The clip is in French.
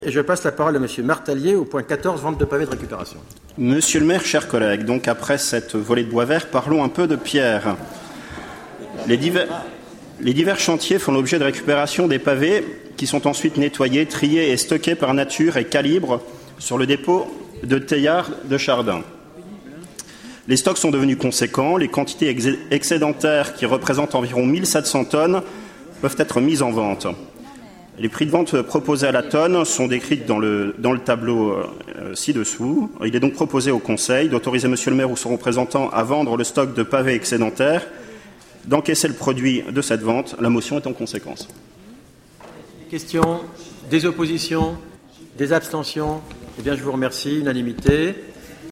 Et je passe la parole à M. Martalier au point 14, vente de pavés de récupération. Monsieur le maire, chers collègues, donc après cette volée de bois vert, parlons un peu de pierre. Les divers chantiers font l'objet de récupération des pavés qui sont ensuite nettoyés, triés et stockés par nature et calibre sur le dépôt de Teilhard de Chardin. Les stocks sont devenus conséquents, les quantités excédentaires qui représentent environ 1700 tonnes peuvent être mises en vente. Les prix de vente proposés à la tonne sont décrits dans le tableau ci-dessous. Il est donc proposé au Conseil d'autoriser Monsieur le maire ou son représentant à vendre le stock de pavés excédentaires, d'encaisser le produit de cette vente. La motion est en conséquence. Des questions, des oppositions, des abstentions? Eh bien, je vous remercie. Unanimité.